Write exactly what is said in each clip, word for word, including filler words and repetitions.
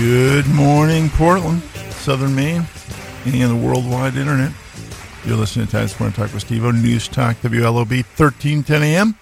Good morning, Portland, Southern Maine, and the worldwide internet. You're listening to Times Square Talk with Steve-O, News Talk, W L O B, thirteen ten a.m.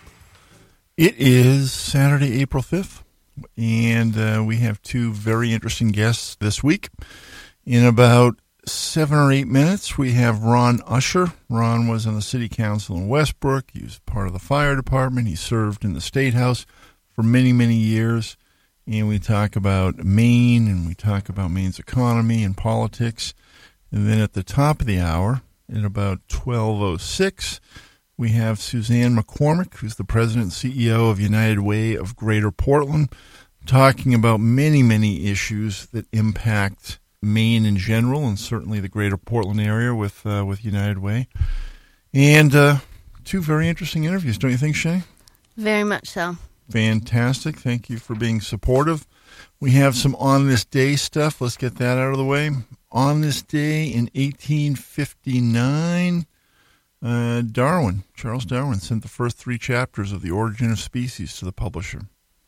It is Saturday, April fifth, and uh, we have two very interesting guests this week. In about seven or eight minutes, we have Ron Usher. Ron was on the city council in Westbrook. He was part of the fire department. He served in the State House for many, many years. And we talk about Maine, and we talk about Maine's economy and politics. And then at the top of the hour, at about twelve oh six, we have Suzanne McCormick, who's the president and C E O of United Way of Greater Portland, talking about many, many issues that impact Maine in general, and certainly the Greater Portland area with uh, with United Way. And uh, two very interesting interviews, don't you think, Shay? Very much so. Fantastic. Thank you for being supportive. We have some On This Day stuff. Let's get that out of the way. On this day in eighteen fifty-nine, uh, Darwin, Charles Darwin, sent the first three chapters of The Origin of Species to the publisher.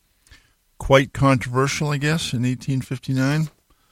Quite controversial, I guess, in eighteen fifty-nine.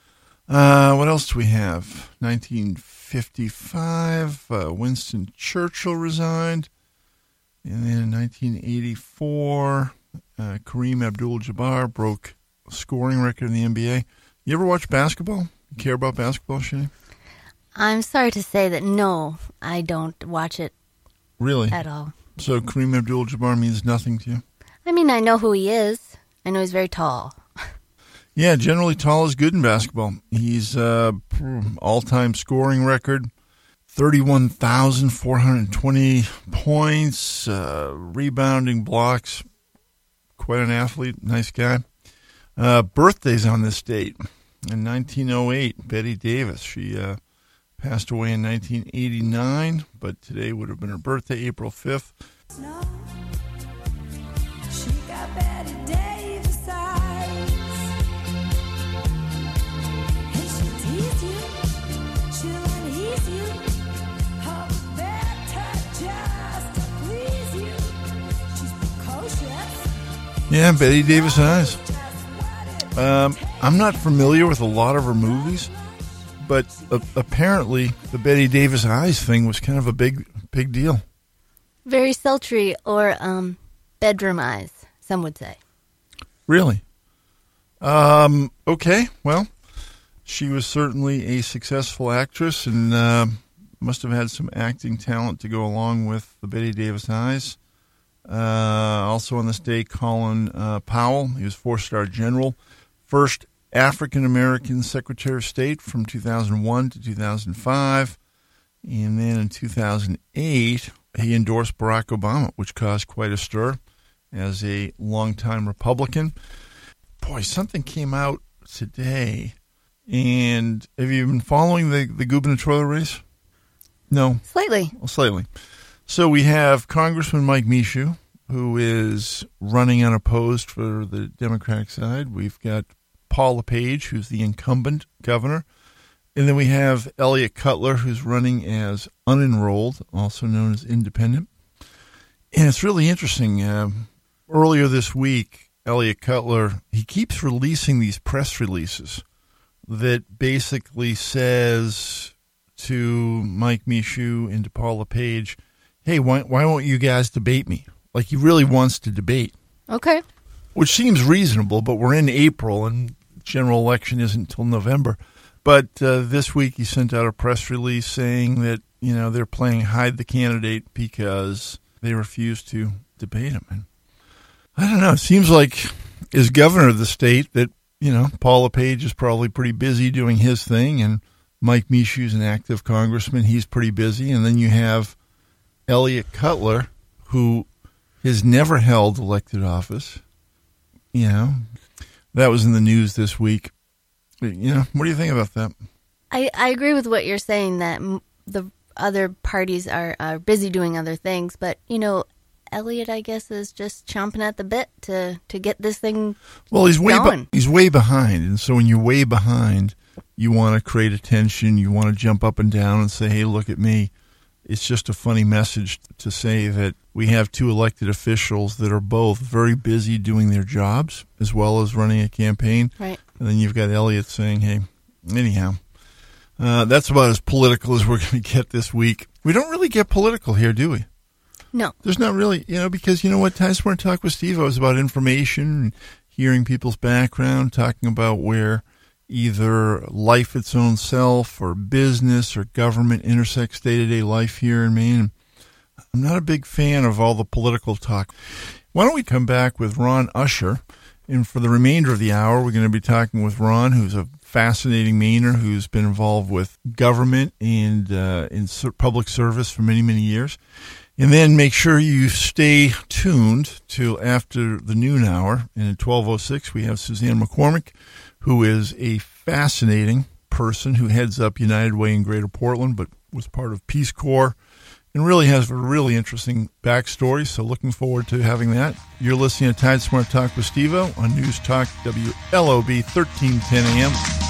Uh, what else do we have? nineteen fifty-five, uh, Winston Churchill resigned. And then in nineteen eighty-four... Uh, Kareem Abdul-Jabbar broke a scoring record in the N B A. You ever watch basketball? You care about basketball, Shane? I'm sorry to say that no, I don't watch it really at all. So Kareem Abdul-Jabbar means nothing to you? I mean, I know who he is. I know he's very tall. Yeah, generally tall is good in basketball. He's uh, all-time scoring record, thirty-one thousand four hundred twenty points, uh, rebounding blocks. Quite an athlete, nice guy. Uh, birthdays on this date. In nineteen oh eight, Betty Davis. She uh, passed away in nineteen eighty-nine, but today would have been her birthday, April fifth. No. She got Betty Davis eyes. And she'll tease you. She'll unease you. Her better just to please you. She's precocious. Yeah, Betty Davis eyes. Um, I'm not familiar with a lot of her movies, but uh, apparently the Betty Davis eyes thing was kind of a big, big deal. Very sultry, or um, bedroom eyes, some would say. Really? Um, okay, well, she was certainly a successful actress and uh, must have had some acting talent to go along with the Betty Davis eyes. Uh, also on this day, Colin uh, Powell. He was four-star general, first African-American Secretary of State from two thousand one to two thousand five. And then in two thousand eight, he endorsed Barack Obama, which caused quite a stir as a longtime Republican. Boy, something came out today. And have you been following the, the gubernatorial race? No? Slightly. Well, slightly. So we have Congressman Mike Michoud, who is running unopposed for the Democratic side. We've got Paul LePage, who's the incumbent governor. And then we have Elliott Cutler, who's running as unenrolled, also known as independent. And it's really interesting. Uh, earlier this week, Elliott Cutler, he keeps releasing these press releases that basically says to Mike Michoud and to Paul LePage, hey, why, why won't you guys debate me? Like, he really wants to debate. Okay. Which seems reasonable, but we're in April, and general election isn't until November. But uh, this week he sent out a press release saying that, you know, they're playing hide the candidate because they refuse to debate him. And I don't know. It seems like, as governor of the state, that, you know, Paul LePage is probably pretty busy doing his thing, and Mike Michoud's an active congressman. He's pretty busy. And then you have Elliott Cutler, who has never held elected office. You know, that was in the news this week. You know, what do you think about that? I, I agree with what you're saying, that m- the other parties are, are busy doing other things. But, you know, Elliott, I guess, is just chomping at the bit to, to get this thing well, he's way going. Be- he's way behind. And so when you're way behind, you want to create attention. You want to jump up and down and say, hey, look at me. It's just a funny message to say that we have two elected officials that are both very busy doing their jobs as well as running a campaign. Right. And then you've got Elliot saying, hey, anyhow, uh, that's about as political as we're going to get this week. We don't really get political here, do we? No. There's not really, you know, because you know what? Time Sport Talk with Steve is about information and hearing people's background, talking about where either life its own self or business or government intersects day-to-day life here in Maine. I'm not a big fan of all the political talk. Why don't we come back with Ron Usher? And for the remainder of the hour, we're going to be talking with Ron, who's a fascinating Mainer who's been involved with government and uh, in public service for many, many years. And then make sure you stay tuned till after the noon hour. And at twelve oh six, we have Suzanne McCormick, who is a fascinating person who heads up United Way in Greater Portland, but was part of Peace Corps and really has a really interesting backstory. So looking forward to having that. You're listening to Tide Smart Talk with Steve-O on News Talk W L O B thirteen ten A M.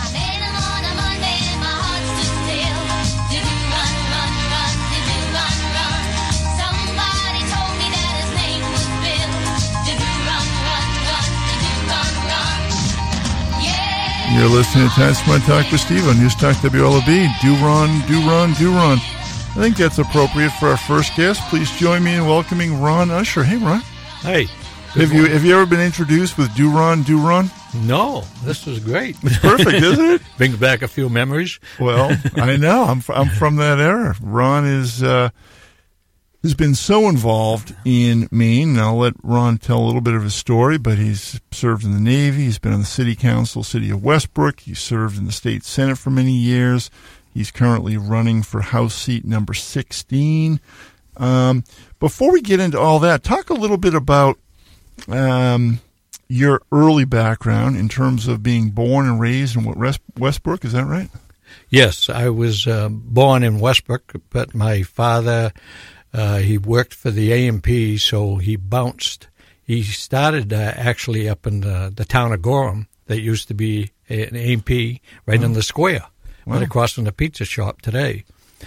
You're listening to Time Smart Talk with Steve on News Talk W L O B. Do run, do run, do run. I think that's appropriate for our first guest. Please join me in welcoming Ron Usher. Hey, Ron. Hey. Have you have you ever been introduced with do run, do run? No, this is great. It's perfect, isn't it? Brings back a few memories. Well, I know. I'm I'm from that era. Ron is uh, has been so involved in Maine. And I'll let Ron tell a little bit of his story, but he's served in the Navy. He's been on the City Council, City of Westbrook. He served in the State Senate for many years. He's currently running for House seat number sixteen. Um, before we get into all that, talk a little bit about um, your early background in terms of being born and raised in Westbrook. Is that right? Yes, I was uh, born in Westbrook, but my father, uh, he worked for the A M P, so he bounced. He started uh, actually up in the, the town of Gorham that used to be an A M P right oh. in the square. Wow. Right across from the pizza shop today,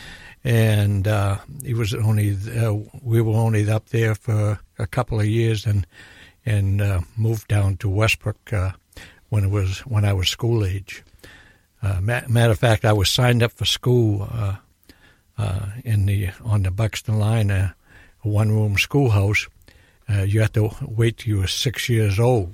and uh, he was only uh, we were only up there for a couple of years, and and uh, moved down to Westbrook uh, when it was when I was school age. Uh, matter of fact, I was signed up for school uh, uh, in the on the Buxton line, uh, a one room schoolhouse. Uh, you have to wait till you were six years old,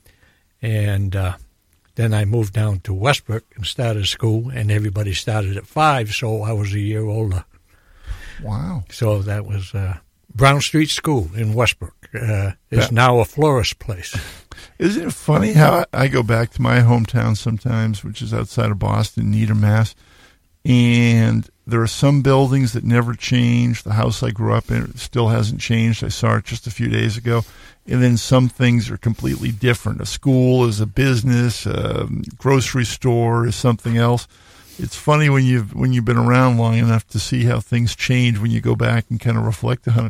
and. Uh, Then I moved down to Westbrook and started school, and everybody started at five, so I was a year older. Wow. So that was uh, Brown Street School in Westbrook. Uh, it's yeah. now a florist place. Isn't it funny how I go back to my hometown sometimes, which is outside of Boston, Needham, Mass., and there are some buildings that never change. The house I grew up in still hasn't changed. I saw it just a few days ago. And then some things are completely different. A school is a business. A grocery store is something else. It's funny when you've when you've been around long enough to see how things change when you go back and kind of reflect on it.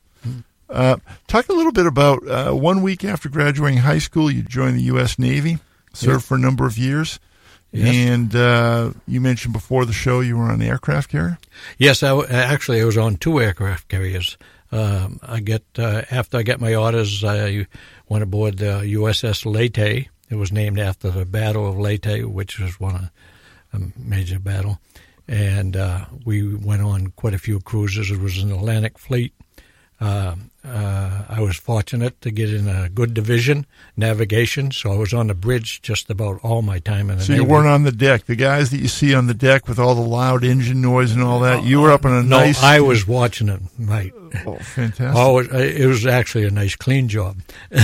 Uh, talk a little bit about uh, one week after graduating high school, you joined the U S Navy, served yes. for a number of years. Yes. And uh, you mentioned before the show you were on an aircraft carrier? Yes, I, actually I was on two aircraft carriers. Um, I get uh, after I got my orders, I went aboard the U S S Leyte. It was named after the Battle of Leyte, which was one of a major battle. And uh, we went on quite a few cruises. It was an Atlantic Fleet. Uh, uh, I was fortunate to get in a good division, navigation, so I was on the bridge just about all my time in the So Navy. you weren't on the deck. The guys that you see on the deck with all the loud engine noise and all that, you were up on a no, nice... No, I was watching it, right. Oh, fantastic. Oh, it was actually a nice, clean job.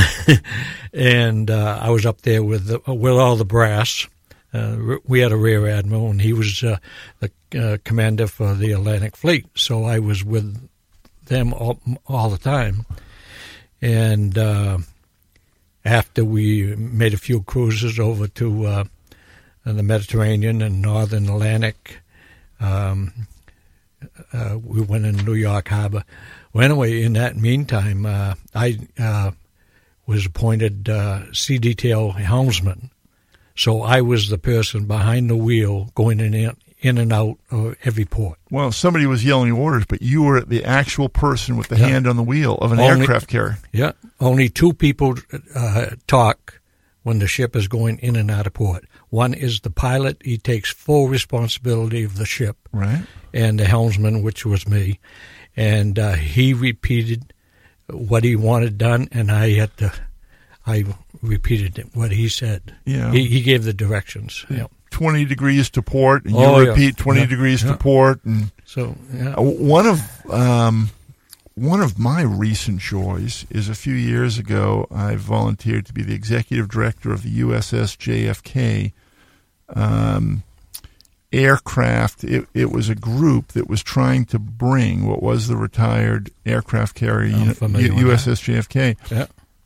And uh, I was up there with the, with all the brass. Uh, we had a rear admiral, and he was uh, the uh, commander for the Atlantic Fleet, so I was with them all, all the time. And uh, after we made a few cruises over to uh, the Mediterranean and Northern Atlantic, um, uh, we went in New York Harbor. Well, anyway, in that meantime, uh, I uh, was appointed uh, sea detail helmsman. So I was the person behind the wheel going in and, in and out of every port. Well, somebody was yelling orders, but you were the actual person with the yeah. hand on the wheel of an only, aircraft carrier. Yeah. Only two people uh, talk when the ship is going in and out of port. One is the pilot. He takes full responsibility of the ship. Right. And the helmsman, which was me. And uh, he repeated what he wanted done, and I had to, I repeated what he said. Yeah. He, he gave the directions. Yeah. twenty degrees to port, and you Oh, yeah. repeat twenty Yeah. degrees Yeah. to port. And So, yeah. uh, one of um, one of my recent joys is a few years ago, I volunteered to be the executive director of the U S S J F K um, aircraft. It, it was a group that was trying to bring what was the retired aircraft carrier I'm U- familiar with U S S J F K Yeah.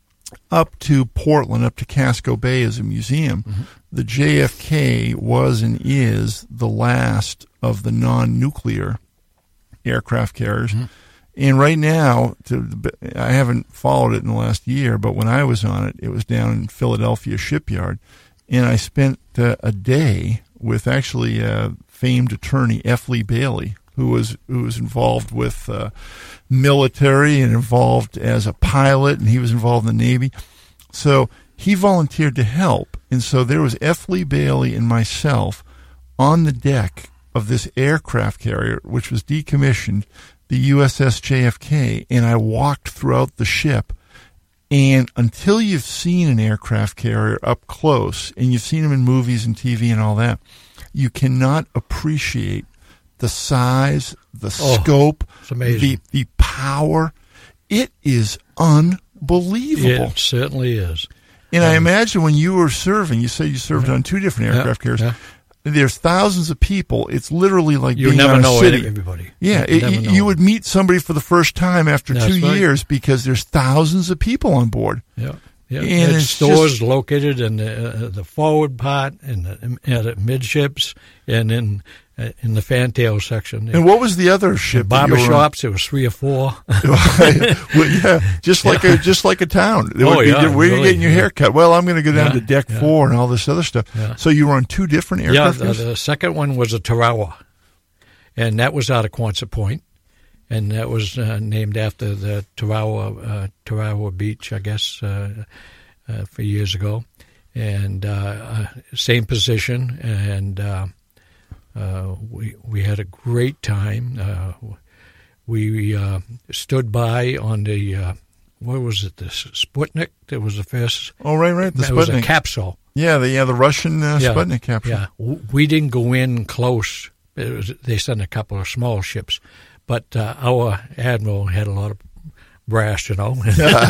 up to Portland, up to Casco Bay as a museum. Mm-hmm. The J F K was and is the last of the non-nuclear aircraft carriers. Mm-hmm. And right now, to, I haven't followed it in the last year, but when I was on it, it was down in Philadelphia Shipyard. And I spent uh, a day with actually a famed attorney, F. Lee Bailey, who was who was involved with uh, military and involved as a pilot, and he was involved in the Navy. So he volunteered to help. And so there was F. Lee Bailey and myself on the deck of this aircraft carrier, which was decommissioned, the U S S J F K, and I walked throughout the ship. And until you've seen an aircraft carrier up close, and you've seen them in movies and T V and all that, you cannot appreciate the size, the Oh, scope, it's amazing. the the power. It is unbelievable. It certainly is. And I imagine when you were serving, you said you served on two different Yeah, aircraft carriers. yeah. There's thousands of people. It's literally like You being never on a know city. everybody. Yeah, You it, never you, know. you would meet somebody for the first time after That's two right. years because there's thousands of people on board. Yeah. Yeah, And it's it's stores just- located in the, uh, the forward part, and the, uh, the midships, and in uh, in the fantail section. And what was the other ship? that you Barber were on? shops, there was three or four. Well, yeah, just like a just like a town. There Oh, would be- yeah, where are you really, getting your yeah. hair cut? Well, I'm going to go down Yeah, to deck yeah. four and all this other stuff. Yeah. So you were on two different yeah, aircraft the, carriers? the second one was a Tarawa, and that was out of Quonset Point, and that was uh, named after the Tarawa uh, Tarawa Beach, I guess, uh, uh, for years ago, and uh, uh, same position, and uh, uh, we we had a great time. Uh, we uh, stood by on the uh, what was it? The Sputnik. That was the first. Oh, right, right. The It was a Sputnik. capsule. Yeah, the yeah the Russian uh, Yeah, Sputnik capsule. Yeah, W- we didn't go in close. It was, they sent a couple of small ships, but uh, our admiral had a lot of brass, you know,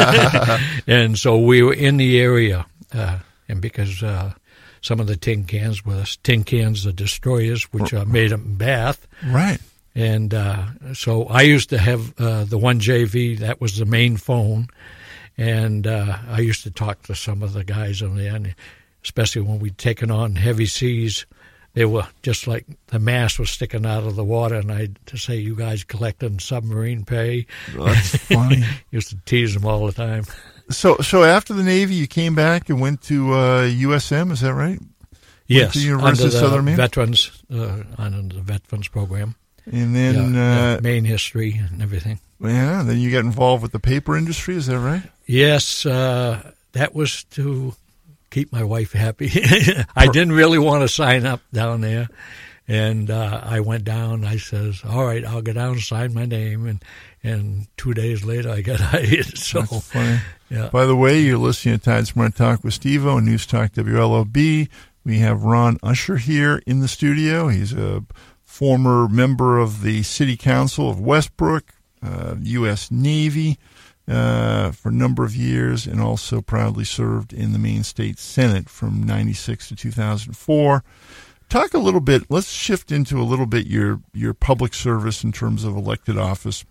and so we were in the area, uh, and because uh, some of the tin cans with us, tin cans, the destroyers, which are made up in Bath, Right. and uh, so I used to have uh, the one J V. That was the main phone, and uh, I used to talk to some of the guys on there, and especially when we'd taken on heavy seas. They were just like the mast was sticking out of the water, and I'd to say, "You guys collecting submarine pay?" Well, that's funny. Used to tease them all the time. So, so after the Navy, you came back and went to uh, U S M. Is that right? Yes, to University under of the Southern Maine? veterans, uh, under the veterans program. And then, yeah, uh, yeah, Maine history and everything. yeah, then you got involved with the paper industry. Is that right? Yes, uh, that was to keep my wife happy. I didn't really want to sign up down there. And uh, I went down. I says, all right, I'll go down and sign my name. And and two days later, I got hired. So, That's funny. yeah. By the way, you're listening to Tide Smart Talk with Steve-O and News Talk W L O B. We have Ron Usher here in the studio. He's a former member of the City Council of Westbrook, uh, U S Navy uh, for a number of years, and also proudly served in the Maine State Senate from ninety-six to two thousand four. Talk a little bit, let's shift into a little bit your, your public service in terms of elected office.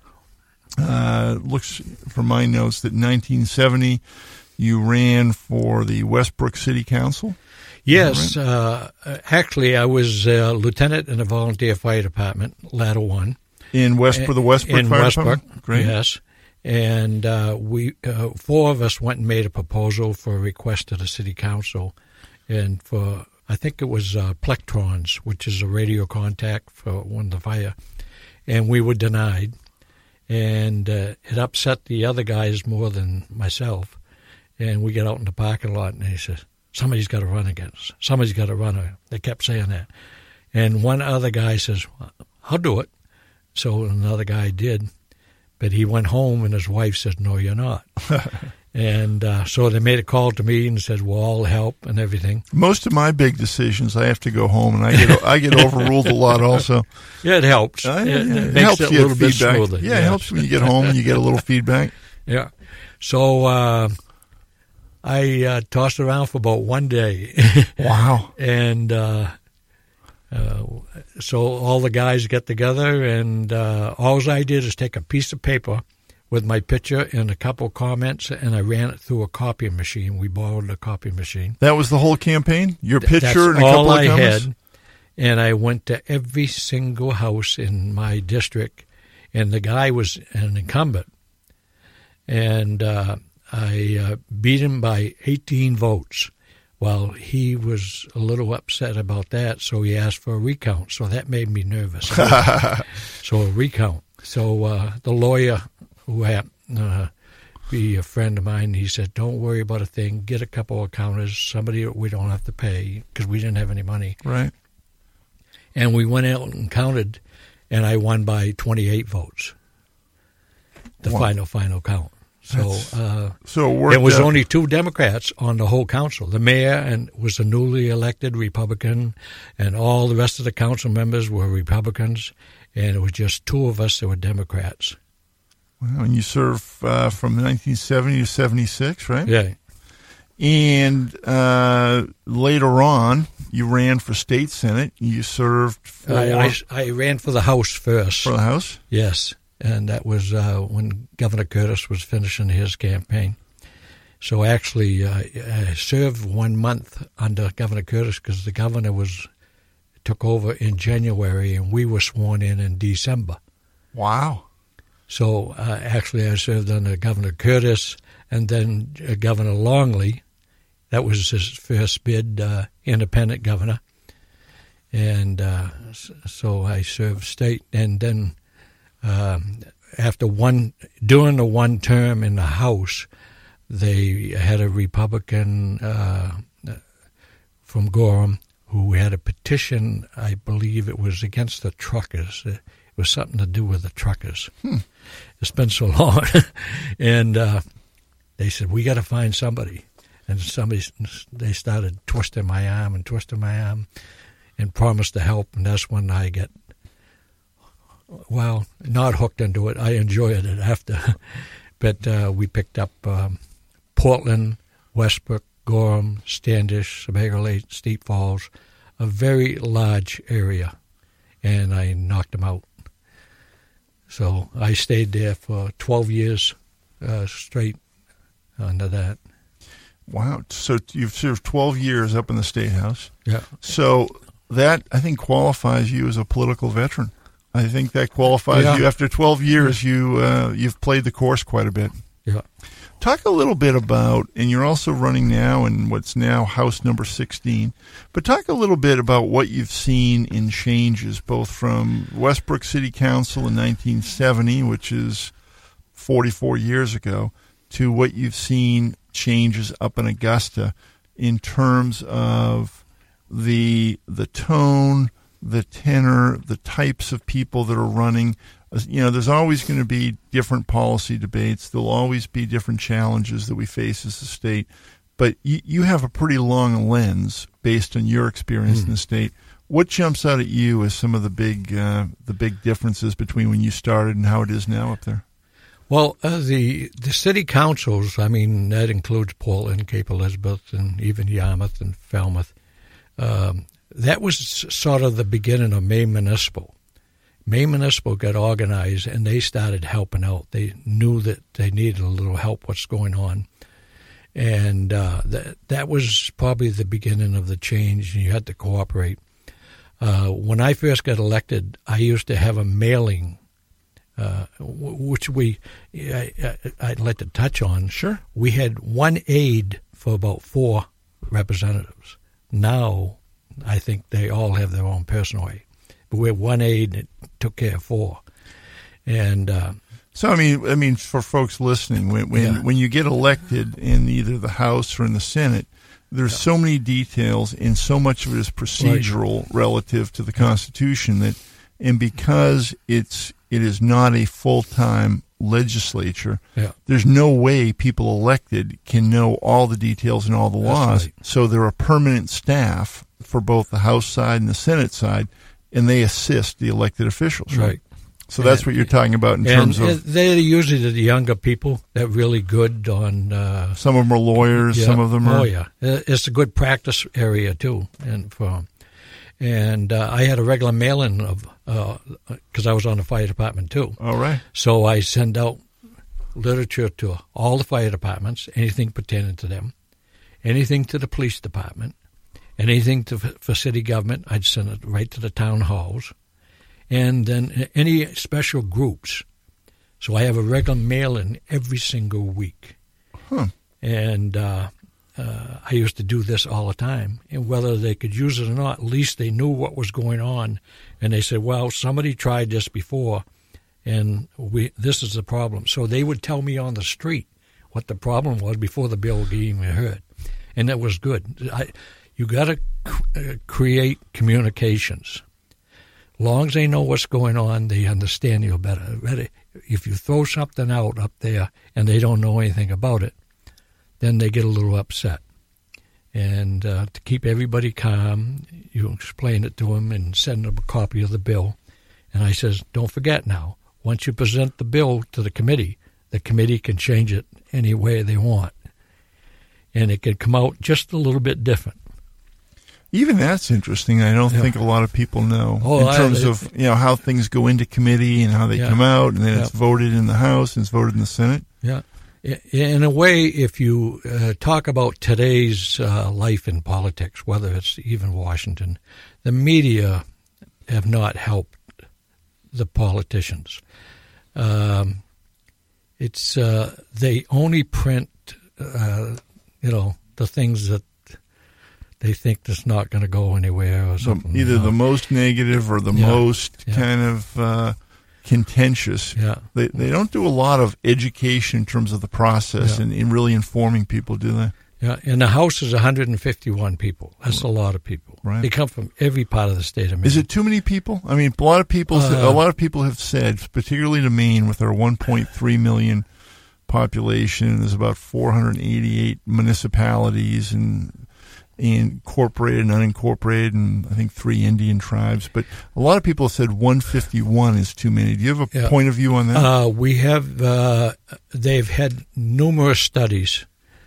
Uh, looks from my notes that in nineteen seventy you ran for the Westbrook City Council. Yes, uh, actually, I was a lieutenant in the volunteer fire department, Ladder One. In Westbrook, the Westbrook in Fire Westbrook, Department? Great. yes. And uh, we, uh, four of us went and made a proposal for a request to the city council, and for I think it was uh, plectrons, which is a radio contact for when the fire, and we were denied, and uh, it upset the other guys more than myself. And we get out in the parking lot, and he says, Somebody's got to run against. Somebody's got to run. They kept saying that. And one other guy says, well, I'll do it. So another guy did. But he went home, and his wife said, no, you're not. And uh, so they made a call to me and said, we'll all help and everything. Most of my big decisions, I have to go home, and I get I get overruled a lot also. Yeah, it helps. Uh, it, yeah, it, it makes helps it a you little have bit feedback. smoother. Yeah, yes. it helps when you get home and you get a little feedback. Yeah. So uh, I uh, tossed around for about one day. Wow. And uh, uh, so all the guys get together, and uh, all I did is take a piece of paper with my picture and a couple of comments, and I ran it through a copying machine. We borrowed a copying machine. That was the whole campaign? Your Th- picture and a That's couple all of I comments? had. And I went to every single house in my district, and the guy was an incumbent. And uh, I uh, beat him by eighteen votes. Well, he was a little upset about that, so he asked for a recount. So that made me nervous. So a recount. So uh, the lawyer, who happened to be a friend of mine, he said, don't worry about a thing. Get a couple of counters, somebody we don't have to pay, because we didn't have any money. Right. And we went out and counted, and I won by twenty-eight votes. The Wow. final, final count. So uh, So it worked it was out. only two Democrats on the whole council. The mayor and was a newly elected Republican, and all the rest of the council members were Republicans, and it was just two of us that were Democrats. Wow, and you served uh, from nineteen seventy to seventy-six, right? Yeah. And uh, later on, you ran for state senate. You served for, I, I, I ran for the House first. for the House. Yes, and that was uh, when Governor Curtis was finishing his campaign. So actually, uh, I served one month under Governor Curtis because the governor was took over in January, and we were sworn in in December. Wow. So uh, actually, I served under Governor Curtis, and then uh, Governor Longley. That was his first bid, uh, independent governor. And uh, so I served state, and then um, after one, during the one term in the House, they had a Republican uh, from Gorham who had a petition. I believe it was against the truckers. It was something to do with the truckers. Hmm. It's been so long, and uh, they said we got to find somebody. And somebody, they started twisting my arm and twisting my arm, and promised to help. And that's when I get, well, not hooked into it. I enjoyed it after, but uh, we picked up um, Portland, Westbrook, Gorham, Standish, Sebago Lake, Steep Falls, a very large area, and I knocked them out. So I stayed there for twelve years uh, straight under that. Wow. So you've served twelve years up in the State House. Yeah. So that, I think, qualifies you as a political veteran. I think that qualifies Yeah. you. After twelve years, you, uh, you've played the course quite a bit. Yeah. Talk a little bit about, and you're also running now in what's now House number sixteen, but talk a little bit about what you've seen in changes, both from Westbrook City Council in nineteen seventy, which is forty-four years ago, to what you've seen changes up in Augusta in terms of the the tone, the tenor, the types of people that are running. You know, there's always going to be different policy debates. There'll always be different challenges that we face as a state. But you, you have a pretty long lens based on your experience mm. in the state. What jumps out at you as some of the big uh, the big differences between when you started and how it is now up there? Well, uh, the the city councils, I mean, that includes Portland, Cape Elizabeth, and even Yarmouth and Falmouth. Um, that was sort of the beginning of Maine Municipal. Maine Municipal got organized, and they started helping out. They knew that they needed a little help, what's going on. And uh, that, that was probably the beginning of the change, and you had to cooperate. Uh, when I first got elected, I used to have a mailing Uh, which we, I, I'd like to touch on. Sure. We had one aide for about four representatives. Now, I think they all have their own personal aide. But we had one aide that took care of four. And uh, so, I mean, I mean, for folks listening, when when, Yeah. when you get elected in either the House or in the Senate, there's yeah. so many details, and so much of it is procedural right. relative to the Constitution that, and because it's it is not a full-time legislature, yeah. there's no way people elected can know all the details and all the That's laws. Right. So there are permanent staff for both the House side and the Senate side, and they assist the elected officials. Right. Right. So that's and, what you're talking about in terms and of... They're usually the younger people that are really good on... Uh, some of them are lawyers, yeah, some of them are... Oh, yeah. It's a good practice area, too. And for, and uh, I had a regular mail-in of... Because uh, I was on the fire department, too. All right. So I send out literature to all the fire departments, anything pertaining to them, anything to the police department, anything to for city government, I'd send it right to the town halls. And then any special groups. So I have a regular mail-in every single week. Huh. And uh, uh, I used to do this all the time. And whether they could use it or not, at least they knew what was going on. And they said, well, somebody tried this before, and we this is the problem. So they would tell me on the street what the problem was before the bill was even heard. And that was good. I, you got to c- create communications. Long as they know what's going on, they understand you better. If you throw something out up there and they don't know anything about it, then they get a little upset. And uh, to keep everybody calm, you explain it to them and send them a copy of the bill. And I says, don't forget now, once you present the bill to the committee, the committee can change it any way they want. And it can come out just a little bit different. Even that's interesting. I don't yeah. think a lot of people know oh, in terms I, of you know how things go into committee and how they yeah. come out, and then yeah. it's voted in the House and it's voted in the Senate. Yeah, in a way, if you uh, talk about today's uh, life in politics, whether it's even Washington, the media have not helped the politicians. Um, it's uh, they only print, uh, you know, the things that they think that's not going to go anywhere or something. Either you know? the most negative or the yeah. most yeah. kind of uh, contentious. Yeah. They they don't do a lot of education in terms of the process yeah. and in really informing people, do they? Yeah, and the House is one hundred fifty-one people. That's a lot of people. Right. They come from every part of the state of Maine. Is it too many people? I mean, a lot of people, Uh, a lot of people have said, particularly to Maine, with our one point three million population, there's about four hundred eighty-eight municipalities and. Incorporated and unincorporated, and I think three Indian tribes. But a lot of people have said one fifty-one is too many. Do you have a yeah. point of view on that? Uh, we have. Uh, they've had numerous studies.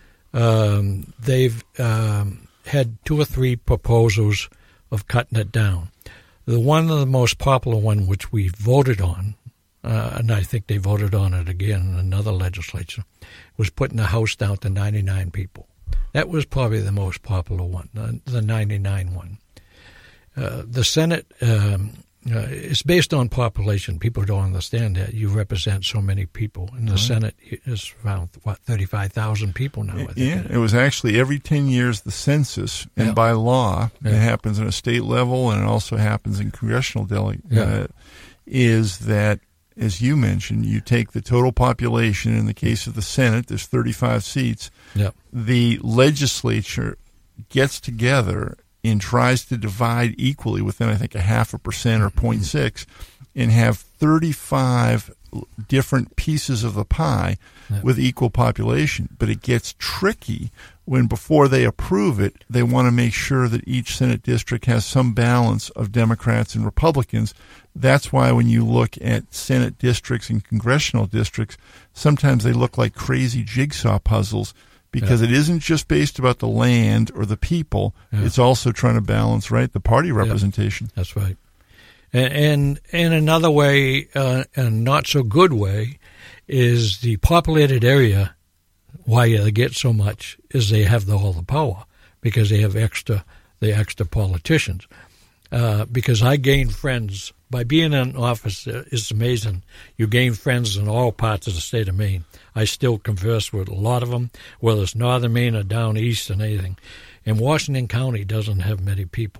Um, they've um, had two or three proposals of cutting it down. The one of the most popular one, which we voted on, uh, and I think they voted on it again in another legislature, was putting the House down to ninety-nine people. That was probably the most popular one, the, the ninety-nine one. Uh, the Senate um, uh, is based on population. People don't understand that. You represent so many people. And the right. Senate is around, what, thirty-five thousand people now? I think yeah, it, it was actually every ten years the census, and yeah. by law, yeah. it happens on a state level, and it also happens in congressional dele- yeah. uh, is that, as you mentioned, you take the total population. In the case of the Senate, there's thirty-five seats. Yep. The legislature gets together and tries to divide equally within, I think, a half a percent or zero point six, and have thirty-five different pieces of the pie yep. with equal population. But it gets tricky when, before they approve it, they want to make sure that each Senate district has some balance of Democrats and Republicans. That's why when you look at Senate districts and congressional districts, sometimes they look like crazy jigsaw puzzles, because yeah. it isn't just based about the land or the people. Yeah. It's also trying to balance, right, the party representation. Yeah, that's right. And, and in another way, uh, a not so good way, is the populated area, why they get so much, is they have the, all the power, because they have extra, the extra politicians. Uh, because I gain friends by being in office. Uh, it's amazing. You gain friends in all parts of the state of Maine. I still converse with a lot of them, whether it's northern Maine or down east and anything. And Washington County doesn't have many people.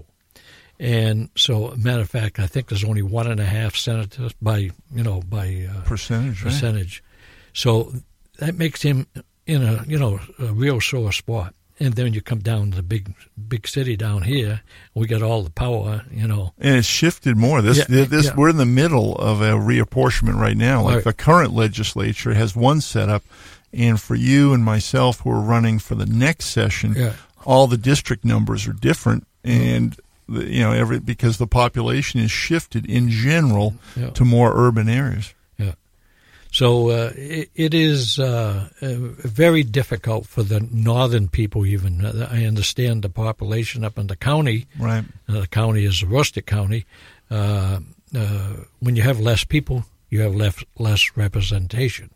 And so, matter of fact, I think there's only one and a half senators by, you know, by uh, percentage. Percentage. Right? So that makes him in a, you know, a real sore spot. and then you come down to the big big city down here. We got all the power, you know. And it's shifted more. This, Yeah, this, yeah. we're in the middle of a reapportionment right now. Like Right. the current legislature has one setup, and for you and myself who are running for the next session, Yeah. all the district numbers are different, and the, you know every because the population is shifted in general Yeah. to more urban areas. Yeah. So uh, it, it is uh, uh, very difficult for the northern people even. I understand the population up in the county. Right. Uh, the county is a rustic county. Uh, uh, when you have less people, you have less, less representation.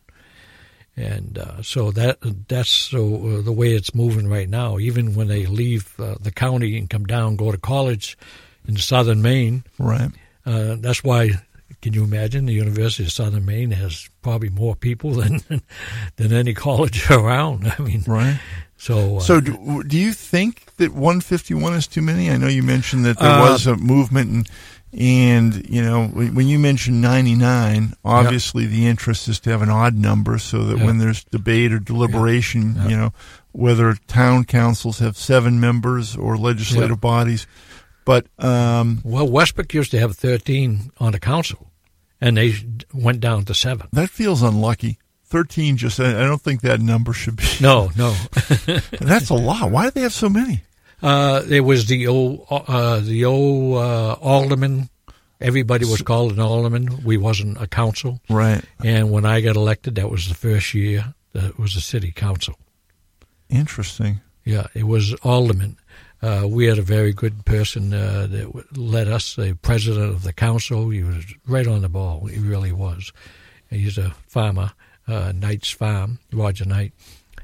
And uh, so that that's so uh, the way it's moving right now. Even when they leave uh, the county and come down, go to college in southern Maine, Right. uh, that's why. Can you imagine the University of Southern Maine has probably more people than than any college around? I mean, Right. so uh, So do, do you think that one fifty-one is too many? I know you mentioned that there Uh, was a movement, and, and you know, when when you mentioned ninety-nine, obviously the interest is to have an odd number so that Yeah. when there's debate or deliberation, Yeah. you know, whether town councils have seven members or legislative Yeah. bodies. But um, well, Westbrook used to have thirteen on the council, and they went down to seven. that feels unlucky. thirteen just, I I don't think that number should be. No, no. That's a lot. Why do they have so many? Uh, there was the old, uh, the old uh, alderman. Everybody was called an alderman. We wasn't a council. Right. And when I got elected, that was the first year that it was a city council. Interesting. Yeah, it was alderman. Uh, we had a very good person uh, that w- led us, the president of the council. He was right on the ball. He really was. He's a farmer, uh, Knight's Farm, Roger Knight.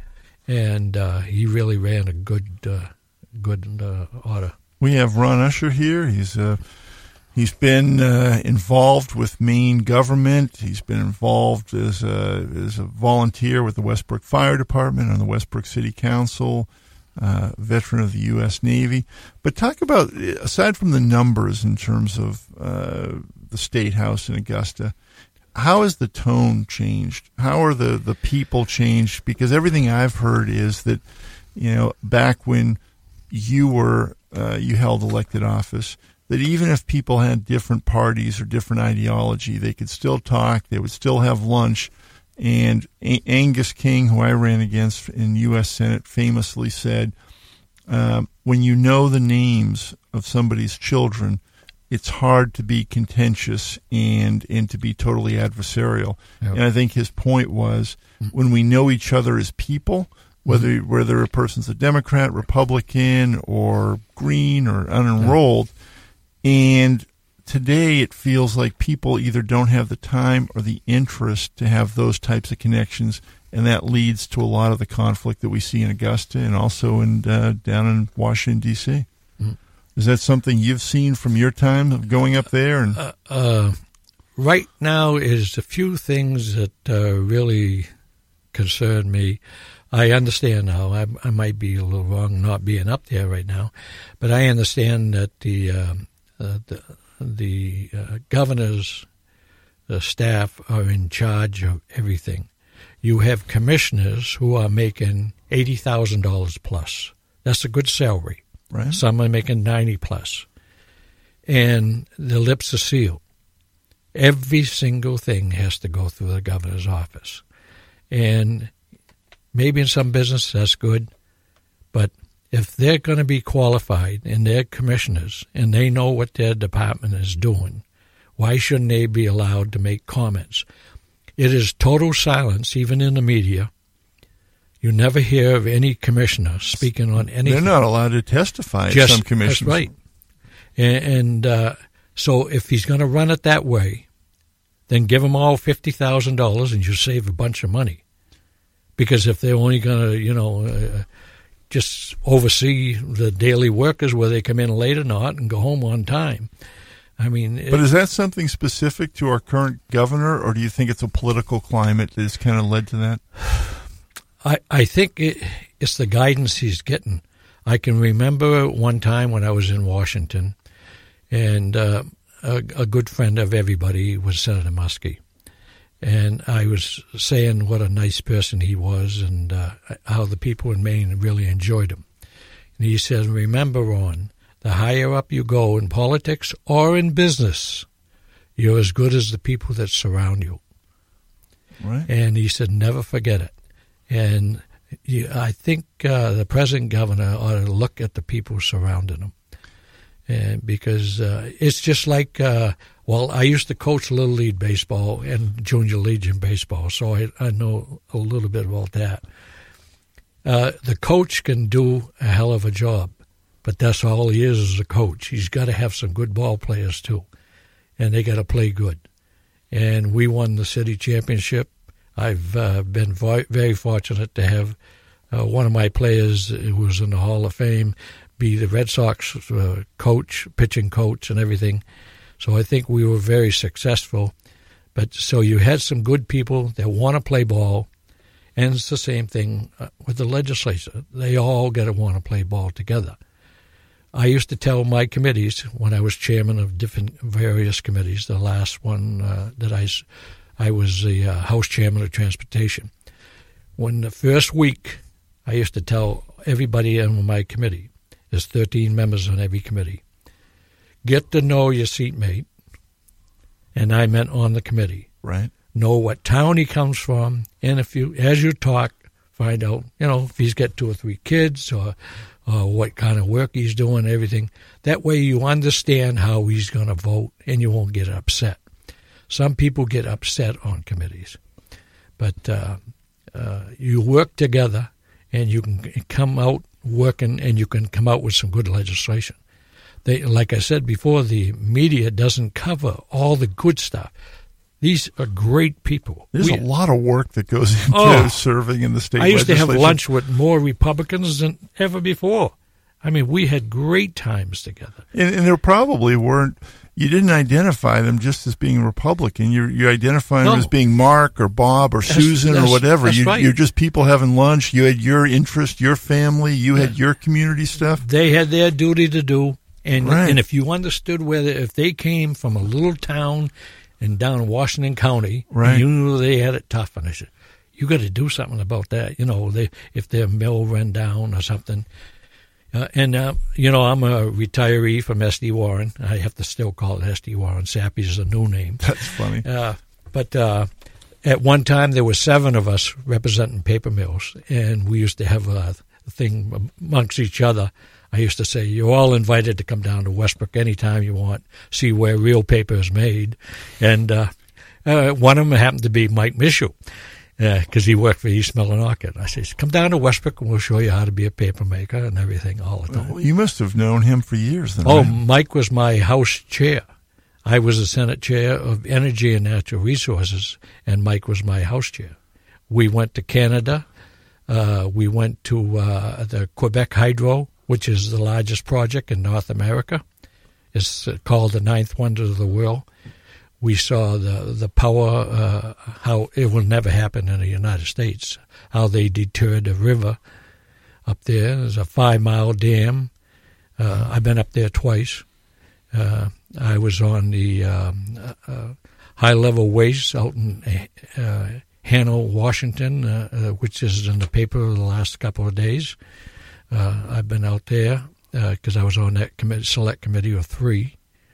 And uh, he really ran a good uh, good uh, order. We have Ron Usher here. He's uh, he's been uh, involved with Maine government. He's been involved as a as a volunteer with the Westbrook Fire Department and the Westbrook City Council. Uh, veteran of the U S Navy. But talk about, aside from the numbers in terms of uh, the State House in Augusta, how has the tone changed? How are the, the people changed? Because everything I've heard is that, you know, back when you were, uh, you held elected office, that even if people had different parties or different ideology, they could still talk, they would still have lunch. And A- Angus King, who I ran against in U S Senate, famously said, um, when you know the names of somebody's children, it's hard to be contentious and, and to be totally adversarial. Yep. And I think his point was, mm-hmm. when we know each other as people, whether mm-hmm. whether a person's a Democrat, Republican, or Green, or unenrolled, yep. and today it feels like people either don't have the time or the interest to have those types of connections, and that leads to a lot of the conflict that we see in Augusta and also in uh, down in Washington, D C Mm-hmm. Is that something you've seen from your time of going up there? And uh, uh, right now is a few things that uh, really concern me. I understand now. I, I might be a little wrong not being up there right now, but I understand that the um, uh, the the uh, governor's uh, staff are in charge of everything. You have commissioners who are making eighty thousand dollars plus. That's a good salary. Right. Some are making ninety plus. And the lips are sealed. Every single thing has to go through the governor's office. And maybe in some business that's good, but if they're going to be qualified and they're commissioners and they know what their department is doing, why shouldn't they be allowed to make comments? It is total silence, even in the media. You never hear of any commissioner speaking on anything. They're not allowed to testify Just, at some commissions. That's right. And, and uh, so if he's going to run it that way, then give them all fifty thousand dollars and you save a bunch of money. Because if they're only going to, you know, uh, just oversee the daily workers where they come in late or not and go home on time. I mean, but it, is that something specific to our current governor, or do you think it's a political climate that has kind of led to that? I, I think it, it's the guidance he's getting. I can remember one time when I was in Washington, and uh, a, a good friend of everybody was Senator Muskie. And I was saying what a nice person he was and uh, how the people in Maine really enjoyed him. And he says, remember, Ron, the higher up you go in politics or in business, you're as good as the people that surround you. Right. And he said, never forget it. And you, I think uh, the present governor ought to look at the people surrounding him. And because uh, it's just like, uh, well, I used to coach Little League Baseball and Junior Legion Baseball, so I, I know a little bit about that. Uh, the coach can do a hell of a job, but that's all he is as a coach. He's got to have some good ball players, too, and they got to play good. And we won the city championship. I've uh, been very fortunate to have uh, one of my players who was in the Hall of Fame be the Red Sox uh, coach, pitching coach, and everything. So I think we were very successful. But so you had some good people that want to play ball, and it's the same thing with the legislature. They all got to want to play ball together. I used to tell my committees when I was chairman of different various committees. The last one uh, that I, I was the uh, House Chairman of Transportation. When the first week, I used to tell everybody on my committee, there's thirteen members on every committee, get to know your seatmate, and I meant on the committee. Right. Know what town he comes from, and if you, as you talk, find out, you know, if he's got two or three kids or, or what kind of work he's doing, everything. That way you understand how he's going to vote, and you won't get upset. Some people get upset on committees, but uh, uh, you work together, and you can come out working, and you can come out with some good legislation. They, like I said before, the media doesn't cover all the good stuff. These are great people. There's we, a lot of work that goes into oh, serving in the state I used to have legislature. lunch with more Republicans than ever before. I mean, we had great times together. And, and there probably weren't, you didn't identify them just as being Republican. You you identify them No. as being Mark or Bob or That's- Susan or that's- whatever. that's You, right. You're just people having lunch. You had your interest, your family. You had Yeah. your community stuff. They had their duty to do, and Right. and if you understood whether if they came from a little town in down in Washington County, Right. you knew they had it tough. And I said, you got to do something about that. You know, they if their mill ran down or something. Uh, and, uh, you know, I'm a retiree from S D Warren. I have to still call it S D Warren. Sappy is a new name. That's funny. Uh, but uh, at one time, there were seven of us representing paper mills, and we used to have a thing amongst each other. I used to say, you're all invited to come down to Westbrook anytime you want, see where real paper is made. And uh, uh, one of them happened to be Mike Mishu, because he worked for East Millinocket. I said, come down to Westbrook and we'll show you how to be a paper maker and everything all the time. Well, you must have known him for years then. Oh, right? Mike was my House chair. I was the Senate chair of Energy and Natural Resources, and Mike was my House chair. We went to Canada. Uh, we went to uh, the Quebec Hydro, which is the largest project in North America. It's called the ninth wonder of the world. We saw the the power, uh, how it will never happen in the United States, how they deterred a river up there. There's a five-mile dam. Uh, I've been up there twice. Uh, I was on the um, uh, high-level waste out in uh, Hanover, Washington, uh, uh, which is in the paper the last couple of days. Uh, I've been out there because uh, I was on that committee, select committee of three.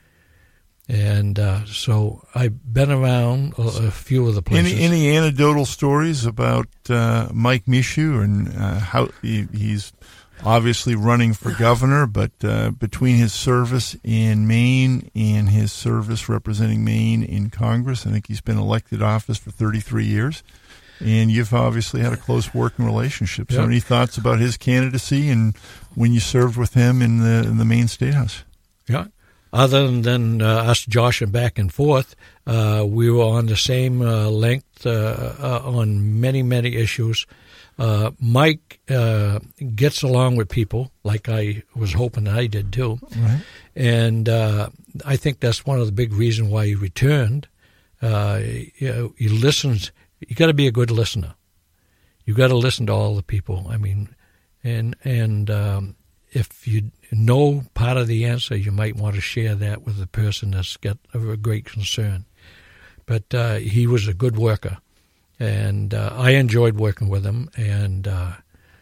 And uh, so I've been around a, a few of the places. Any, any anecdotal stories about uh, Mike Mishu and uh, how he, he's obviously running for governor, but uh, between his service in Maine and his service representing Maine in Congress, I think he's been elected office for thirty-three years, and you've obviously had a close working relationship. So Yep. any thoughts about his candidacy and when you served with him in the in the Maine State House? Yeah. Other than uh, us joshing back and forth, uh, we were on the same uh, length uh, uh, on many, many issues. Uh, Mike uh, gets along with people, like I was hoping I did too. Right. And uh, I think that's one of the big reasons why he returned. Uh, you know, he listens. You got to be a good listener. You got to listen to all the people. I mean, and and um, if you know part of the answer, you might want to share that with the person that's got a great concern. But uh, he was a good worker, and uh, I enjoyed working with him. And uh,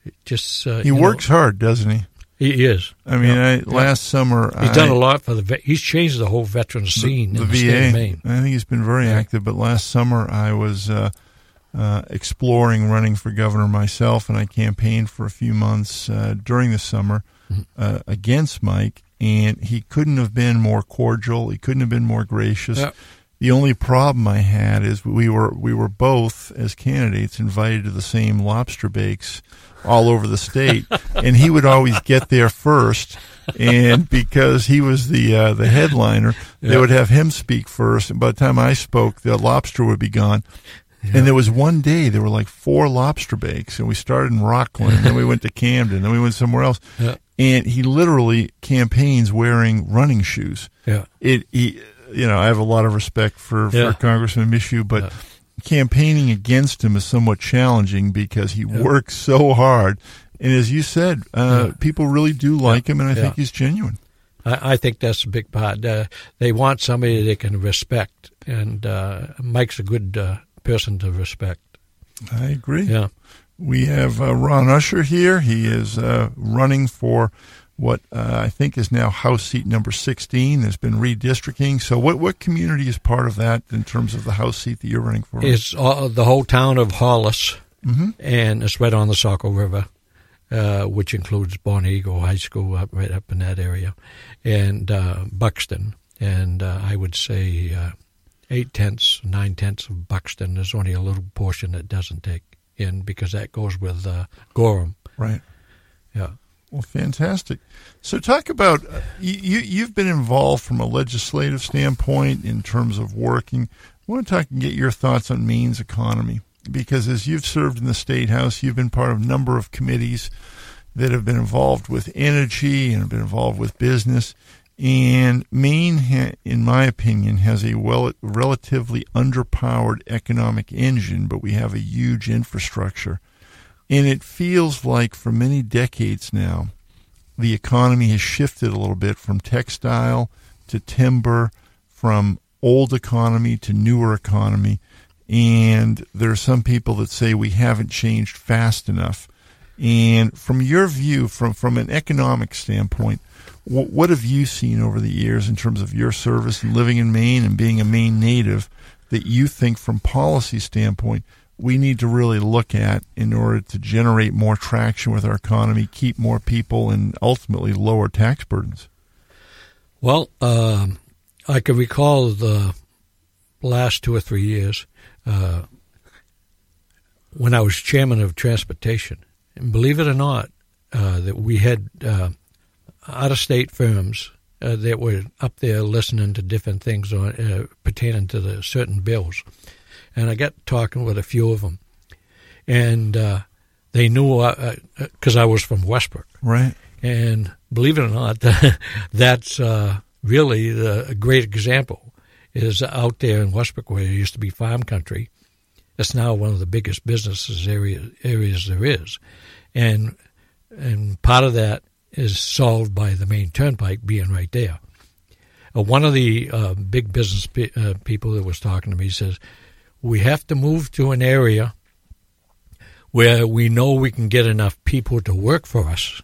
just uh, he works know, hard, doesn't he? He is. I mean, yeah. I, last yeah. summer he's I, done a lot for the. He's changed the whole veteran scene the, in the the V A. state of Maine. I think he's been very yeah. active. But last summer I was uh, uh, exploring running for governor myself, and I campaigned for a few months uh, during the summer mm-hmm. uh, against Mike, and he couldn't have been more cordial. He couldn't have been more gracious. Yeah. The only problem I had is we were we were both as candidates invited to the same lobster bakes all over the state, and he would always get there first. And because he was the uh, the headliner, yeah. they would have him speak first. And by the time I spoke, the lobster would be gone. Yeah. And there was one day there were like four lobster bakes, and we started in Rockland, and then we went to Camden, then we went somewhere else. Yeah. And he literally campaigns wearing running shoes. Yeah, it he. You know, I have a lot of respect for, yeah. for Congressman Michoud, but yeah. campaigning against him is somewhat challenging because he yeah. works so hard. And as you said, uh, yeah. people really do like yeah. him, and I yeah. think he's genuine. I, I think that's a big part. Uh, they want somebody they can respect, and uh, Mike's a good uh, person to respect. I agree. Yeah. We have uh, Ron Usher here. He is uh, running for what uh, I think is now House seat number sixteen. There's been redistricting. So what what community is part of that in terms of the House seat that you're running for? It's uh, the whole town of Hollis, mm-hmm. and it's right on the Saco River, uh, which includes Bonnego High School, up, right up in that area, and uh, Buxton. And uh, I would say uh, eight-tenths, nine-tenths of Buxton. There's only a little portion that doesn't take in because that goes with uh, Gorham. Right. Yeah. Well, fantastic. So talk about, uh, you, you've been involved from a legislative standpoint in terms of working. I want to talk and get your thoughts on Maine's economy, because as you've served in the State House, you've been part of a number of committees that have been involved with energy and have been involved with business. And Maine, ha- in my opinion, has a well, relatively underpowered economic engine, but we have a huge infrastructure. And it feels like for many decades now, the economy has shifted a little bit from textile to timber, from old economy to newer economy. And there are some people that say we haven't changed fast enough. And from your view, from, from an economic standpoint, what, what have you seen over the years in terms of your service and living in Maine and being a Maine native that you think from policy standpoint we need to really look at in order to generate more traction with our economy, keep more people, and ultimately lower tax burdens? Well, um, I can recall the last two or three years uh, when I was chairman of transportation. And believe it or not, uh, that we had uh, out-of-state firms uh, that were up there listening to different things on, uh, pertaining to the certain bills. And I got talking with a few of them, and uh, they knew because uh, I was from Westbrook. Right. And believe it or not, that's uh, really the, a great example is out there in Westbrook where it used to be farm country. It's now one of the biggest businesses area, areas there is. And and part of that is solved by the Maine Turnpike being right there. Uh, one of the uh, big business pe- uh, people that was talking to me says, we have to move to an area where we know we can get enough people to work for us,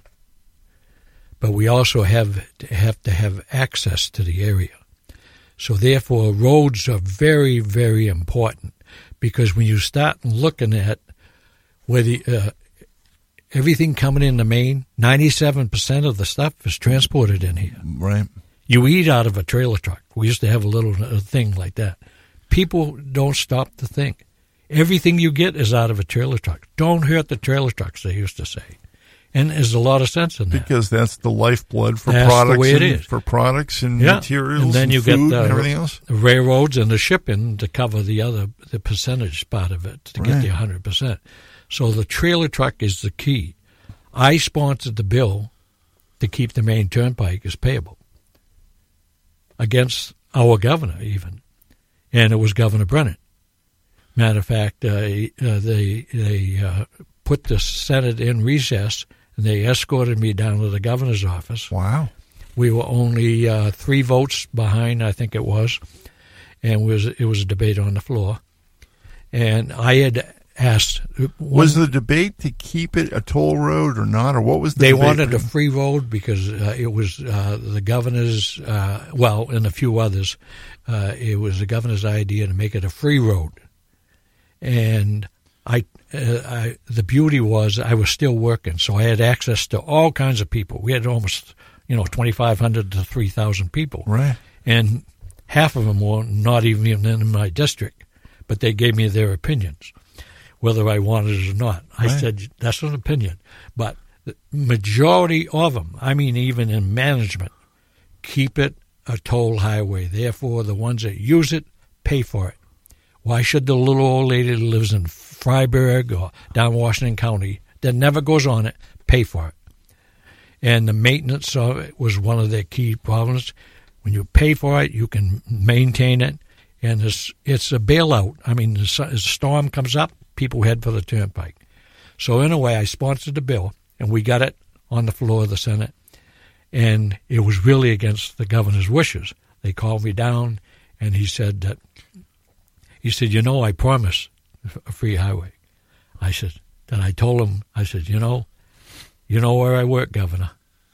but we also have to have to have access to the area. So therefore, roads are very, very important, because when you start looking at where the uh, everything coming into Maine, ninety-seven percent of the stuff is transported in here. Right. You eat out of a trailer truck. We used to have a little uh, thing like that. People don't stop to think. Everything you get is out of a trailer truck. Don't hurt the trailer trucks, they used to say. And there's a lot of sense in that. Because that's the lifeblood for that's products the way and, it is. for products and yeah. materials and then and you food get the and everything else. railroads and the shipping to cover the other the percentage part of it to right. get the one hundred percent. So the trailer truck is the key. I sponsored the bill to keep the Maine Turnpike as payable against our governor even. And it was Governor Brennan. Matter of fact, uh, uh, they they uh, put the Senate in recess, and they escorted me down to the governor's office. Wow. We were only uh, three votes behind, I think it was, and was it was a debate on the floor. And I had asked. Was the debate to keep it a toll road or not, or what was the They debate? wanted a free road because uh, it was uh, the governor's, uh, well, and a few others, uh, it was the governor's idea to make it a free road. And I, uh, I, the beauty was I was still working, so I had access to all kinds of people. We had almost, you know, twenty-five hundred to three thousand people. Right. And half of them were not even in my district, but they gave me their opinions, whether I wanted it or not. I Right. said, that's an opinion. But the majority of them, I mean even in management, keep it a toll highway. Therefore, the ones that use it pay for it. Why should the little old lady that lives in Freiburg or down Washington County that never goes on it pay for it? And the maintenance of it was one of their key problems. When you pay for it, you can maintain it, and it's, it's a bailout. I mean, as a storm comes up, people head for the turnpike. So in a way, I sponsored the bill, and we got it on the floor of the Senate, and it was really against the governor's wishes. They called me down, and he said that, he said, you know, I promised a free highway. I said, then I told him, I said, you know, you know where I work, Governor.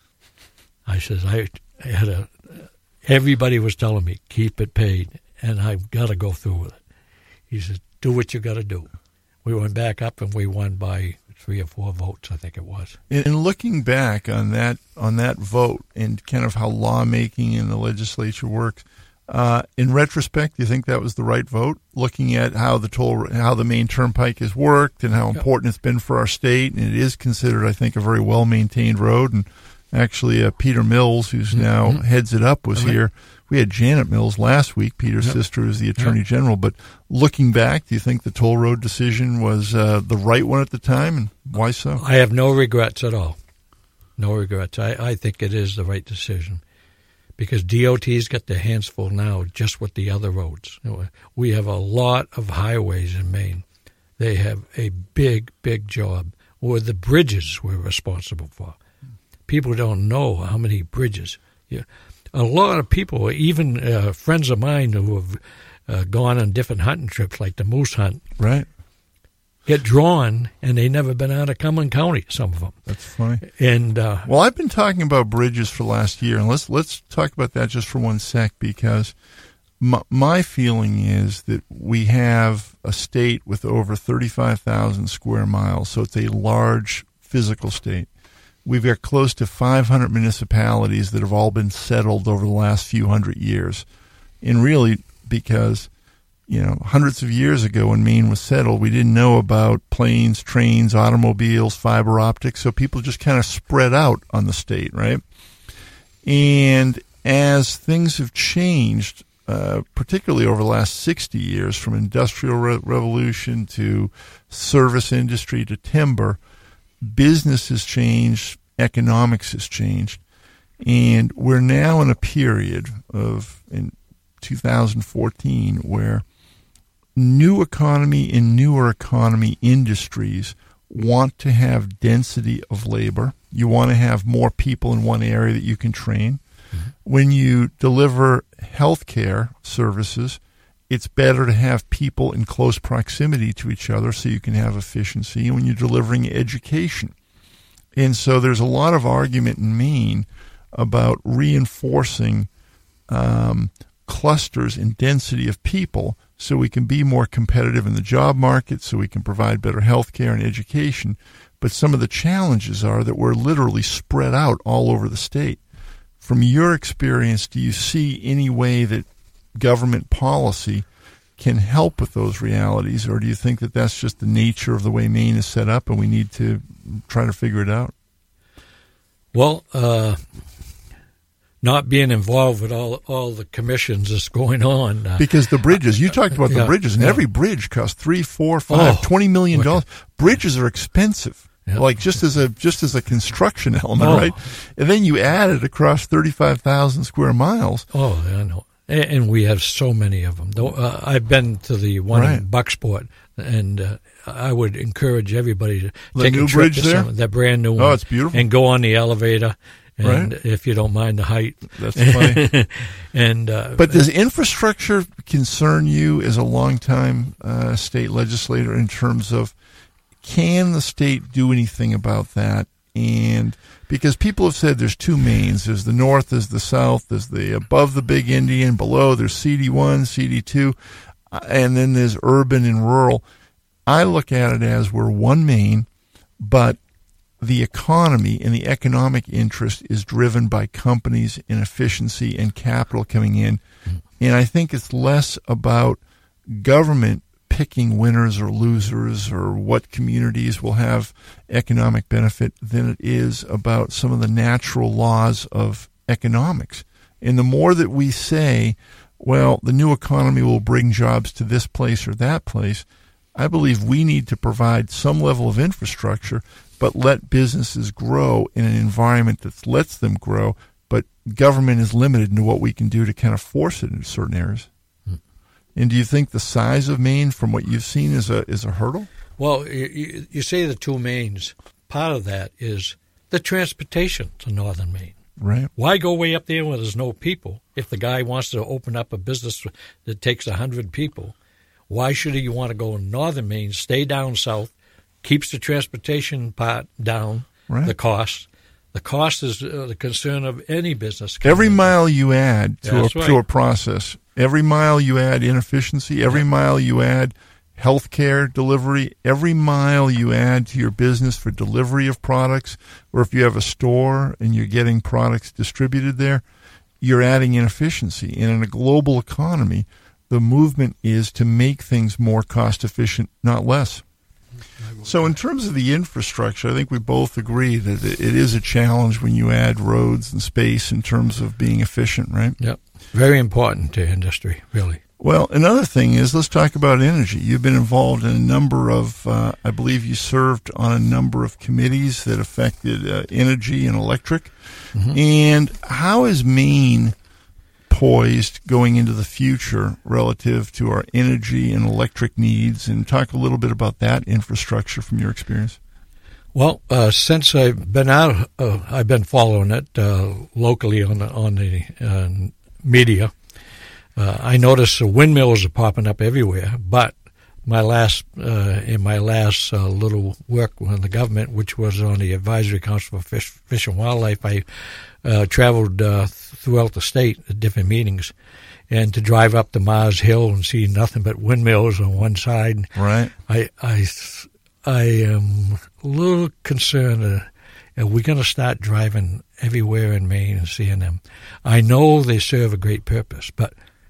I said, I, I had a, everybody was telling me, keep it paid, and I've got to go through with it. He said, do what you got to do. We went back up, and we won by three or four votes, I think it was. And looking back on that on that vote and kind of how lawmaking in the legislature works, uh, in retrospect, do you think that was the right vote? Looking at how the toll, how the main turnpike has worked and how important it's been for our state, and it is considered, I think, a very well maintained road. And actually, uh, Peter Mills, who's now mm-hmm. heads it up, was okay. here. We had Janet Mills last week. Peter's yep. sister is the Attorney yep. General. But looking back, do you think the toll road decision was uh, the right one at the time, and why so? I have no regrets at all. No regrets. I, I think it is the right decision because D O T's got their hands full now just with the other roads. We have a lot of highways in Maine. They have a big, big job. Or the bridges we're responsible for. People don't know how many bridges. Yeah. A lot of people, even uh, friends of mine who have uh, gone on different hunting trips, like the moose hunt, right, get drawn, and they never been out of Cumberland County. Some of them. That's funny. And uh, well, I've been talking about bridges for last year, and let's let's talk about that just for one sec, because my, my feeling is that we have a state with over thirty-five thousand square miles, so it's a large physical state. We've got close to five hundred municipalities that have all been settled over the last few hundred years. And really, because, you know, hundreds of years ago when Maine was settled, we didn't know about planes, trains, automobiles, fiber optics, so people just kind of spread out on the state, right? And as things have changed, uh, particularly over the last sixty years, from industrial re- revolution to service industry to timber, business has changed, economics has changed, and we're now in a period of, in two thousand fourteen, where new economy and newer economy industries want to have density of labor. You want to have more people in one area that you can train. Mm-hmm. When you deliver healthcare services, it's better to have people in close proximity to each other so you can have efficiency when you're delivering education. And so there's a lot of argument in Maine about reinforcing um, clusters and density of people so we can be more competitive in the job market, so we can provide better health care and education. But some of the challenges are that we're literally spread out all over the state. From your experience, do you see any way that government policy can help with those realities, or do you think that that's just the nature of the way Maine is set up and we need to try to figure it out? Well, uh, not being involved with all all the commissions that's going on. Uh, because the bridges, you talked about the yeah, bridges, and yeah. every bridge costs three, four, five, oh, twenty million dollars. Okay. Bridges are expensive. Yeah. Like just as a just as a construction element, oh. right? And then you add it across thirty-five thousand square miles. Oh, I know. And we have so many of them. Uh, I've been to the one right. in Bucksport, and uh, I would encourage everybody to the take new a trip bridge to there? some, that brand new one. Oh, it's beautiful. And go on the elevator And right. if you don't mind the height. That's funny. and uh, But does infrastructure concern you as a longtime uh, state legislator in terms of can the state do anything about that? And because people have said there's two mains. There's the north, there's the south, there's the above the Big Indian, below there's C D one, C D two, and then there's urban and rural. I look at it as we're one main, but the economy and the economic interest is driven by companies and efficiency and capital coming in. And I think it's less about government picking winners or losers or what communities will have economic benefit than it is about some of the natural laws of economics. And the more that we say, well, the new economy will bring jobs to this place or that place, I believe we need to provide some level of infrastructure, but let businesses grow in an environment that lets them grow, but government is limited into what we can do to kind of force it in certain areas. Hmm. And do you think the size of Maine, from what you've seen, is a is a hurdle? Well, you, you say the two mains. Part of that is the transportation to northern Maine. Right. Why go way up there where there's no people? If the guy wants to open up a business that takes one hundred people, why should he want to go in northern Maine, stay down south, keeps the transportation part down, right. the cost. The cost is uh, the concern of any business. Every mile you add to a, right. to a process, every mile you add inefficiency, every yeah. mile you add healthcare delivery, every mile you add to your business for delivery of products, or if you have a store and you're getting products distributed there, you're adding inefficiency. And in a global economy, the movement is to make things more cost efficient, not less. So in terms of the infrastructure, I think we both agree that it is a challenge when you add roads and space in terms of being efficient, right? Yep. Very important to industry, really. Well, another thing is, let's talk about energy. You've been involved in a number of, uh, I believe you served on a number of committees that affected uh, energy and electric. Mm-hmm. And how is Maine poised going into the future relative to our energy and electric needs? And talk a little bit about that infrastructure from your experience. Well, uh, since I've been out, uh, I've been following it uh, locally on the, on the uh, media. Uh, I notice the windmills are popping up everywhere, but my last uh, in my last uh, little work in the government, which was on the Advisory Council for Fish, Fish and Wildlife, I uh, traveled uh, throughout the state at different meetings, and to drive up to Mars Hill and see nothing but windmills on one side, right? I I, I am a little concerned. Uh, are we going to start driving everywhere in Maine and seeing them? I know they serve a great purpose, but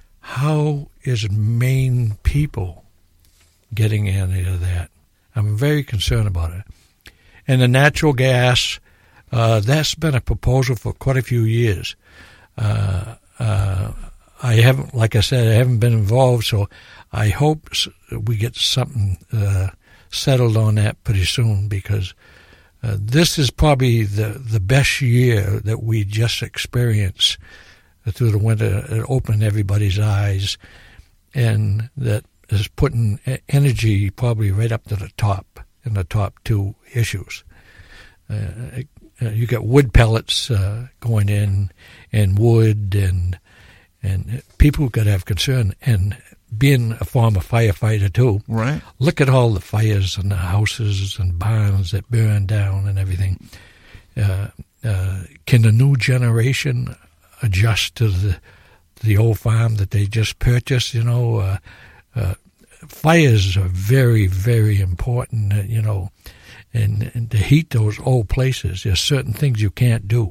how is Maine people getting any of that? I'm very concerned about it. And the natural gas, uh, that's been a proposal for quite a few years. Uh, uh, I haven't, like I said, I haven't been involved, so I hope we get something uh, settled on that pretty soon, because uh, this is probably the, the best year that we just experienced through the winter. It opened everybody's eyes, and that is putting energy probably right up to the top in the top two issues. Uh, you got wood pellets uh, going in, and wood, and and people got to have concern. And being a former firefighter too, right? Look at all the fires and the houses and barns that burn down and everything. Uh, uh, can the new generation adjust to the the old farm that they just purchased? You know, uh, uh, fires are very, very important. Uh, you know, and, and to heat those old places, there's certain things you can't do,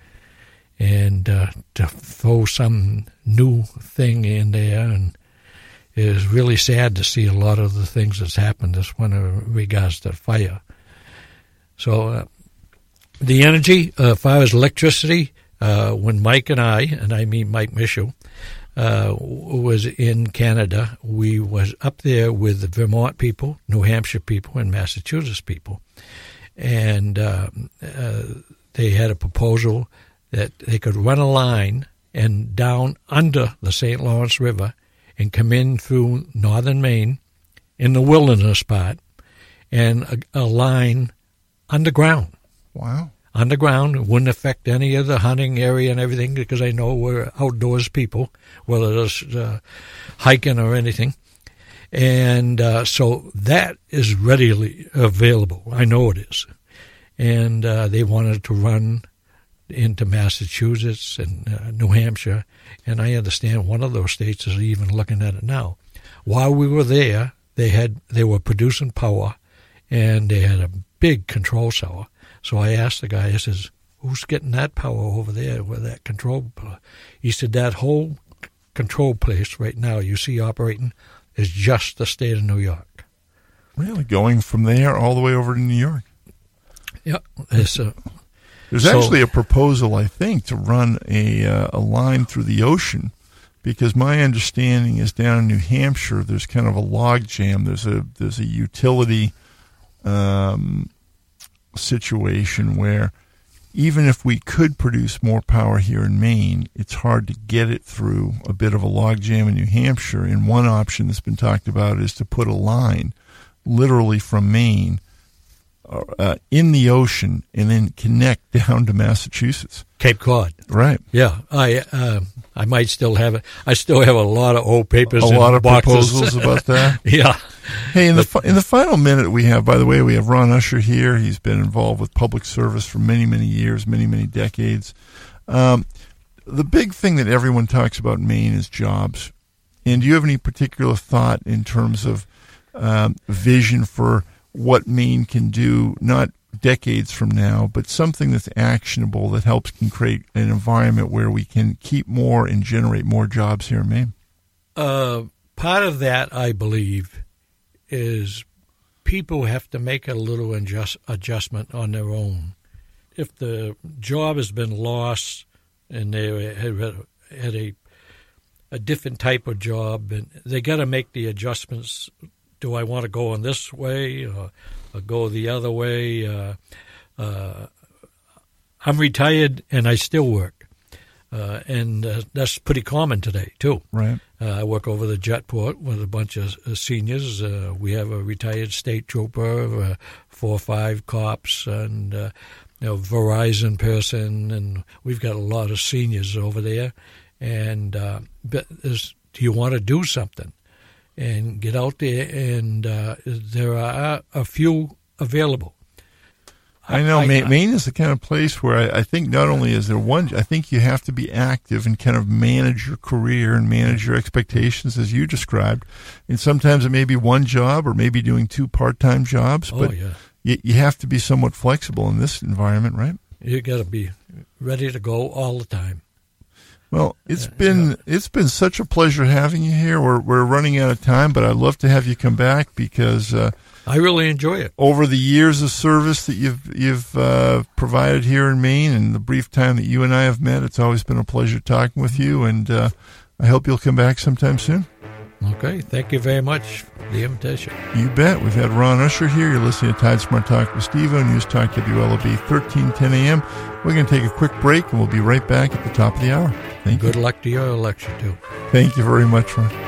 and uh, to throw some new thing in there, and it is really sad to see a lot of the things that's happened this winter in regards to fire. So, uh, the energy, uh, as far as electricity. Uh, when Mike and I, and I mean Mike Michaud, uh, was in Canada, we was up there with the Vermont people, New Hampshire people, and Massachusetts people. And uh, uh, they had a proposal that they could run a line and down under the Saint Lawrence River and come in through northern Maine in the wilderness part, and a, a line underground. Wow. underground. It wouldn't affect any of the hunting area and everything because I know we're outdoors people, whether it's uh, hiking or anything. And uh, so that is readily available. I know it is. And uh, they wanted to run into Massachusetts and uh, New Hampshire, and I understand one of those states is even looking at it now. While we were there, they had they were producing power, and they had a big control tower. So I asked the guy, I says, who's getting that power over there with that control? He said, that whole control place right now you see operating is just the state of New York. Really? Going from there all the way over to New York? Yeah. It's a, There's so, actually a proposal, I think, to run a uh, a line through the ocean, because my understanding is down in New Hampshire there's kind of a log jam. There's a there's a utility um, situation where even if we could produce more power here in Maine, it's hard to get it through a bit of a log jam in New Hampshire. And one option that's been talked about is to put a line literally from Maine Uh, in the ocean and then connect down to Massachusetts. Cape Cod. Right. Yeah. I uh, I might still have it. I still have a lot of old papers A and lot of boxes. proposals about that. Yeah. Hey, in the fi- in the final minute we have, by the way, we have Ron Usher here. He's been involved with public service for many, many years, many, many decades. Um, the big thing that everyone talks about in Maine is jobs. And do you have any particular thought in terms of um, vision for what Maine can do, not decades from now, but something that's actionable that helps can create an environment where we can keep more and generate more jobs here in Maine? Uh, part of that, I believe, is people have to make a little adjust, adjustment on their own. If the job has been lost and they had, had a a different type of job, and they got to make the adjustments. Do I want to go in this way or, or go the other way? Uh, uh, I'm retired and I still work, uh, and uh, that's pretty common today too. Right. Uh, I work over the Jetport with a bunch of uh, seniors. Uh, we have a retired state trooper, uh, four or five cops, and uh, you know, Verizon person, and we've got a lot of seniors over there. And uh, but do you want to do something? And get out there, and uh, there are a few available. I know I, Maine, I, Maine is the kind of place where I, I think not only is there one, I think you have to be active and kind of manage your career and manage your expectations as you described. And sometimes it may be one job or maybe doing two part-time jobs, oh, but yeah. you, you have to be somewhat flexible in this environment, right? You got to be ready to go all the time. Well, it's been yeah. it's been such a pleasure having you here. We're we're running out of time, but I'd love to have you come back because uh, I really enjoy it. Over the years of service that you've you've uh, provided here in Maine, and the brief time that you and I have met, it's always been a pleasure talking with you. And uh, I hope you'll come back sometime soon. Okay, thank you very much for the invitation. You bet. We've had Ron Usher here. You're listening to Tide Smart Talk with Steve-O, News Talk W L O B, thirteen ten a.m. We're going to take a quick break, and we'll be right back at the top of the hour. Thank Good you. luck to your election, too. Thank you very much, Ron.